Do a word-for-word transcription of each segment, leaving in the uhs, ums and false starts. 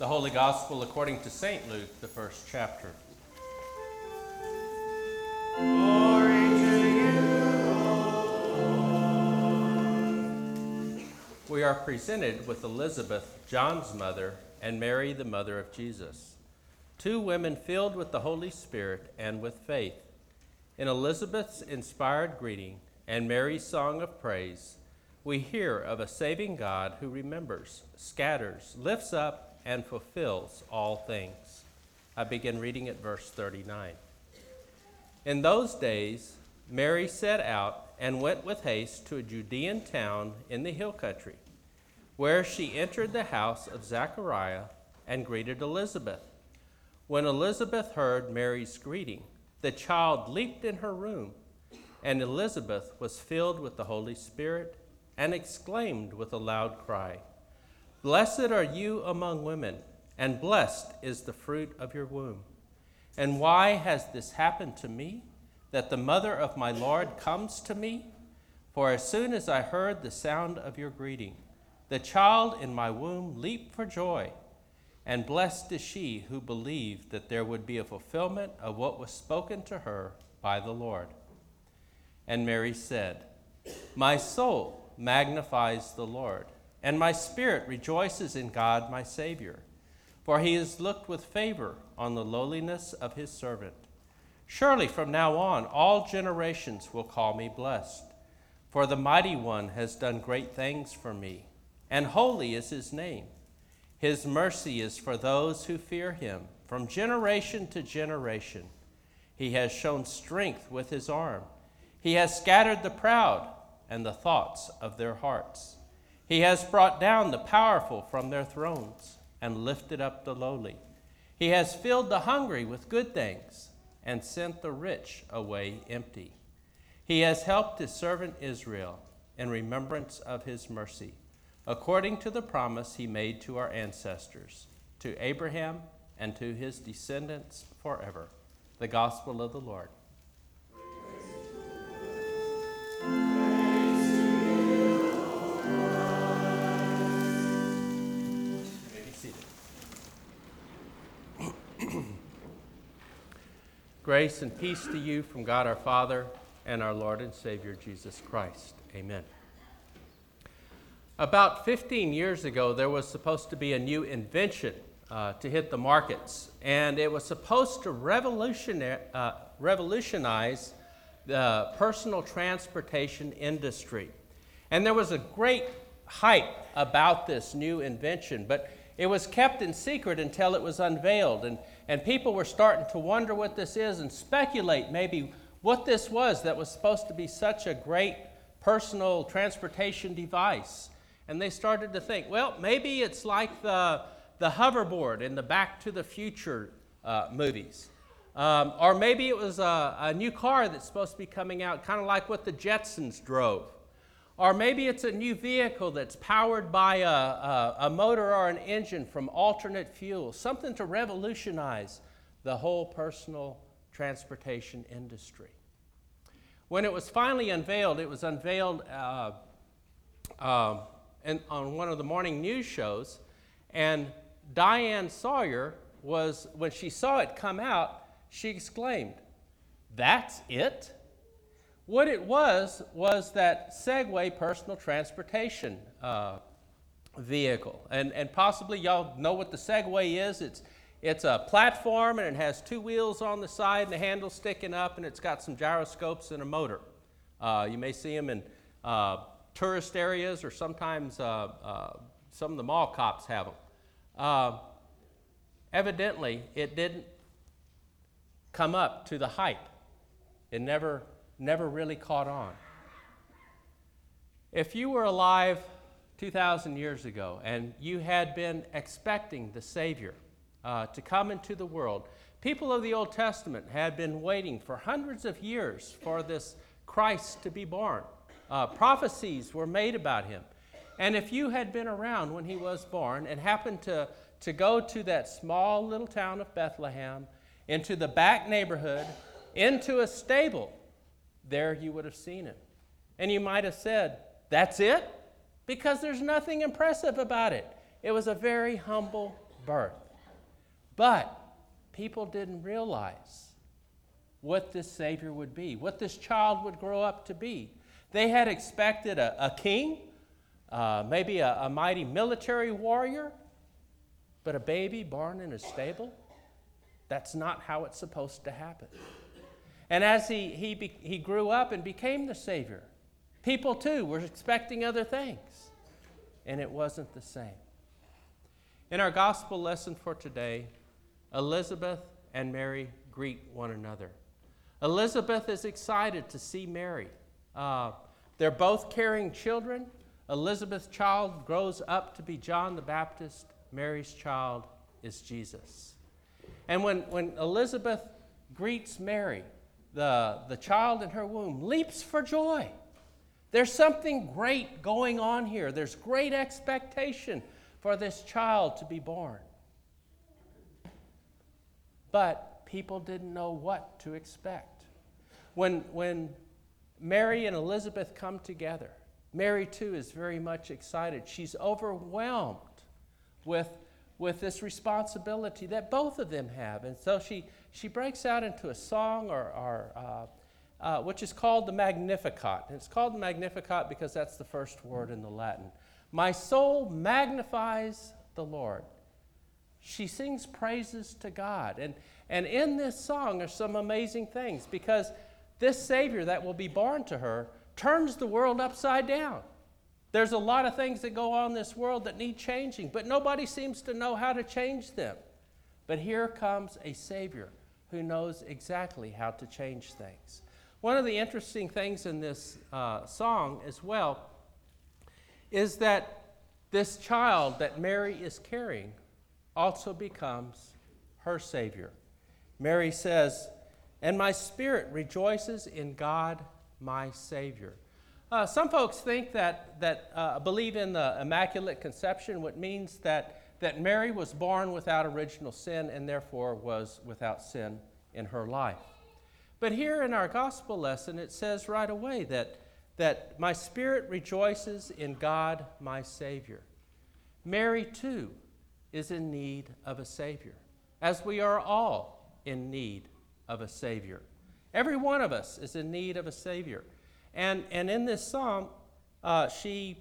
The Holy Gospel according to Saint Luke, the first chapter. Glory to you, Lord. We are presented with Elizabeth, John's mother, and Mary, the mother of Jesus, two women filled with the Holy Spirit and with faith. In Elizabeth's inspired greeting and Mary's song of praise, we hear of a saving God who remembers, scatters, lifts up, and fulfills all things. I begin reading at verse thirty-nine. In those days, Mary set out and went with haste to a Judean town in the hill country, where she entered the house of Zechariah and greeted Elizabeth. When Elizabeth heard Mary's greeting, the child leaped in her womb, and Elizabeth was filled with the Holy Spirit and exclaimed with a loud cry, "Blessed are you among women, and blessed is the fruit of your womb. And why has this happened to me, that the mother of my Lord comes to me? For as soon as I heard the sound of your greeting, the child in my womb leaped for joy. And blessed is she who believed that there would be a fulfillment of what was spoken to her by the Lord." And Mary said, "My soul magnifies the Lord, and my spirit rejoices in God my Savior, for he has looked with favor on the lowliness of his servant. Surely from now on all generations will call me blessed, for the Mighty One has done great things for me, and holy is his name. His mercy is for those who fear him from generation to generation. He has shown strength with his arm. He has scattered the proud and the thoughts of their hearts. He has brought down the powerful from their thrones and lifted up the lowly. He has filled the hungry with good things and sent the rich away empty. He has helped his servant Israel in remembrance of his mercy, according to the promise he made to our ancestors, to Abraham and to his descendants forever." The Gospel of the Lord. Grace and peace to you from God our Father and our Lord and Savior Jesus Christ. Amen. About fifteen years ago, there was supposed to be a new invention uh, to hit the markets, and it was supposed to revolutionize, uh, revolutionize the personal transportation industry. And there was a great hype about this new invention, but it was kept in secret until it was unveiled, and, and people were starting to wonder what this is and speculate maybe what this was that was supposed to be such a great personal transportation device. And they started to think, well, maybe it's like the, the hoverboard in the Back to the Future uh, movies. Um, or maybe it was a, a new car that's supposed to be coming out, kind of like what the Jetsons drove. Or maybe it's a new vehicle that's powered by a, a, a motor or an engine from alternate fuel, something to revolutionize the whole personal transportation industry. When it was finally unveiled, it was unveiled uh, uh, in, on one of the morning news shows, and Diane Sawyer was, when she saw it come out, she exclaimed, "That's it?" What it was, was that Segway personal transportation uh, vehicle. And, and possibly y'all know what the Segway is. It's, it's a platform, and it has two wheels on the side and a handle sticking up, and it's got some gyroscopes and a motor. Uh, you may see them in uh, tourist areas, or sometimes uh, uh, some of the mall cops have them. Uh, evidently, it didn't come up to the hype. It never... never really caught on. If you were alive two thousand years ago and you had been expecting the Savior uh, to come into the world, people of the Old Testament had been waiting for hundreds of years for this Christ to be born. Uh, prophecies were made about him. And if you had been around when he was born and happened to, to go to that small little town of Bethlehem, into the back neighborhood, into a stable, there you would have seen him. And you might have said, "That's it?" Because there's nothing impressive about it. It was a very humble birth. But people didn't realize what this Savior would be, what this child would grow up to be. They had expected a, a king, uh, maybe a, a mighty military warrior, but a baby born in a stable, that's not how it's supposed to happen. And as he, he, be, he grew up and became the Savior, people too were expecting other things, and it wasn't the same. In our gospel lesson for today, Elizabeth and Mary greet one another. Elizabeth is excited to see Mary. Uh, they're both carrying children. Elizabeth's child grows up to be John the Baptist. Mary's child is Jesus. And when, when Elizabeth greets Mary, the, the child in her womb leaps for joy. There's something great going on here. There's great expectation for this child to be born. But people didn't know what to expect. When, when Mary and Elizabeth come together, Mary too is very much excited. She's overwhelmed with, with this responsibility that both of them have. And so she, she breaks out into a song or, or uh, uh, which is called the Magnificat. And it's called the Magnificat because that's the first word in the Latin. My soul magnifies the Lord. She sings praises to God. And, and in this song are some amazing things because this Savior that will be born to her turns the world upside down. There's a lot of things that go on in this world that need changing, but nobody seems to know how to change them. But here comes a Savior who knows exactly how to change things. One of the interesting things in this uh, song as well is that this child that Mary is carrying also becomes her Savior. Mary says, "And my spirit rejoices in God, my Savior." Uh, some folks think that, that uh, believe in the Immaculate Conception, which means that, that Mary was born without original sin and therefore was without sin in her life. But here in our gospel lesson, it says right away that, that my spirit rejoices in God, my Savior. Mary, too, is in need of a Savior, as we are all in need of a Savior. Every one of us is in need of a Savior. And, and in this song, uh, she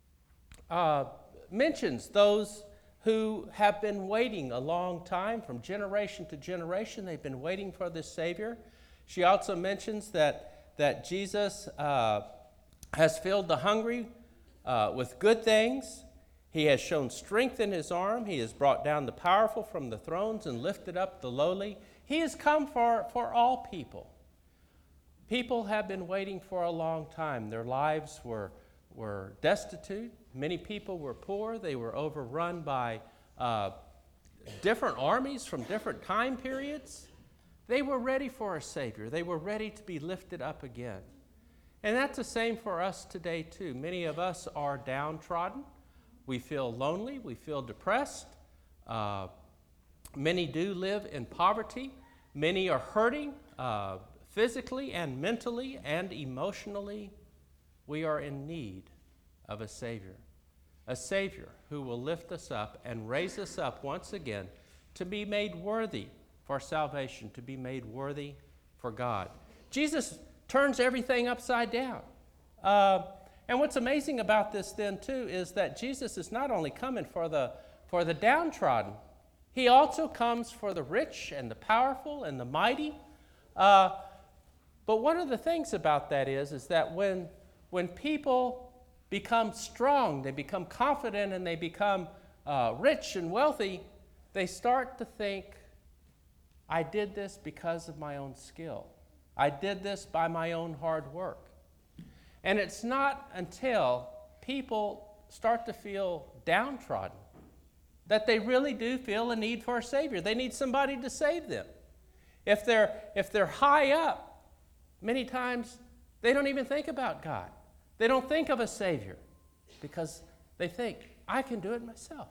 uh, mentions those who have been waiting a long time, from generation to generation. They've been waiting for this Savior. She also mentions that, that Jesus uh, has filled the hungry uh, with good things. He has shown strength in his arm. He has brought down the powerful from the thrones and lifted up the lowly. He has come for, for all people. People have been waiting for a long time. Their lives were, were destitute. Many people were poor. They were overrun by uh, different armies from different time periods. They were ready for a Savior. They were ready to be lifted up again. And that's the same for us today, too. Many of us are downtrodden. We feel lonely. We feel depressed. Uh, many do live in poverty. Many are hurting. Uh, Physically and mentally and emotionally, we are in need of a Savior. A Savior who will lift us up and raise us up once again to be made worthy for salvation, to be made worthy for God. Jesus turns everything upside down. Uh, and what's amazing about this then too is that Jesus is not only coming for the, for the downtrodden, he also comes for the rich and the powerful and the mighty. Uh, But one of the things about that is, is that when, when people become strong, they become confident, and they become uh, rich and wealthy, they start to think, I did this because of my own skill. I did this by my own hard work. And it's not until people start to feel downtrodden that they really do feel a need for a Savior. They need somebody to save them. If they're, if they're high up, many times, they don't even think about God. They don't think of a Savior because they think, I can do it myself.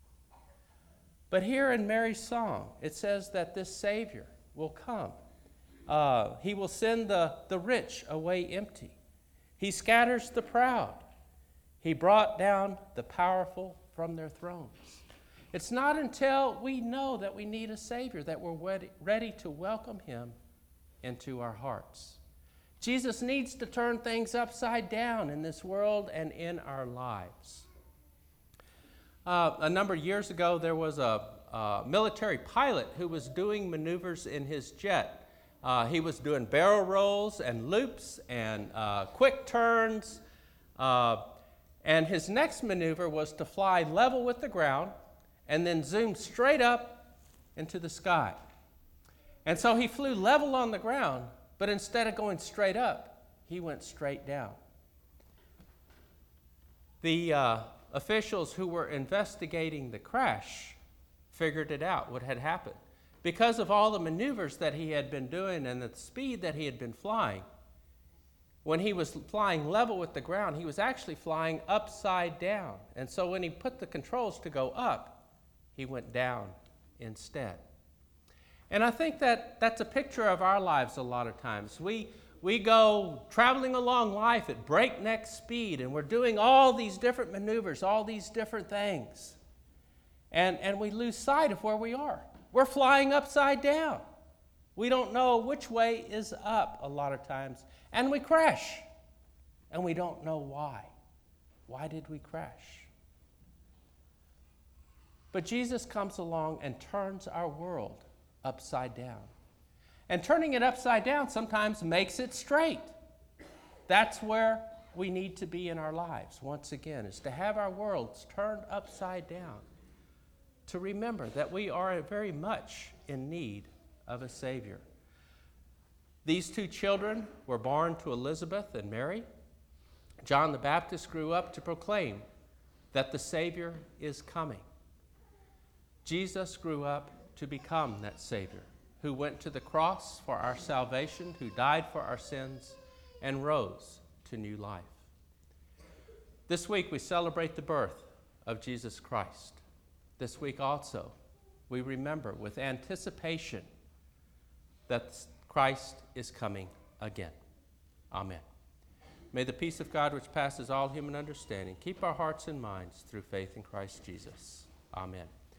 But here in Mary's song, it says that this Savior will come. Uh, he will send the, the rich away empty. He scatters the proud. He brought down the powerful from their thrones. It's not until we know that we need a Savior that we're ready, ready to welcome him into our hearts. Jesus needs to turn things upside down in this world and in our lives. Uh, a number of years ago, there was a, a military pilot who was doing maneuvers in his jet. Uh, he was doing barrel rolls and loops and uh, quick turns. Uh, and his next maneuver was to fly level with the ground and then zoom straight up into the sky. And so he flew level on the ground, but instead of going straight up, he went straight down. The uh, officials who were investigating the crash figured it out, what had happened. Because of all the maneuvers that he had been doing and the speed that he had been flying, when he was flying level with the ground, he was actually flying upside down. And so when he put the controls to go up, he went down instead. And I think that that's a picture of our lives a lot of times. We, we go traveling along life at breakneck speed, and we're doing all these different maneuvers, all these different things. And, and we lose sight of where we are. We're flying upside down. We don't know which way is up a lot of times, and we crash. And we don't know why. Why did we crash? But Jesus comes along and turns our world upside down. And turning it upside down sometimes makes it straight. That's where we need to be in our lives, once again, is to have our worlds turned upside down, to remember that we are very much in need of a Savior. These two children were born to Elizabeth and Mary. John the Baptist grew up to proclaim that the Savior is coming. Jesus grew up to become that Savior who went to the cross for our salvation, who died for our sins, and rose to new life. This week we celebrate the birth of Jesus Christ. This week also we remember with anticipation that Christ is coming again. Amen. May the peace of God, which passes all human understanding, keep our hearts and minds through faith in Christ Jesus. Amen.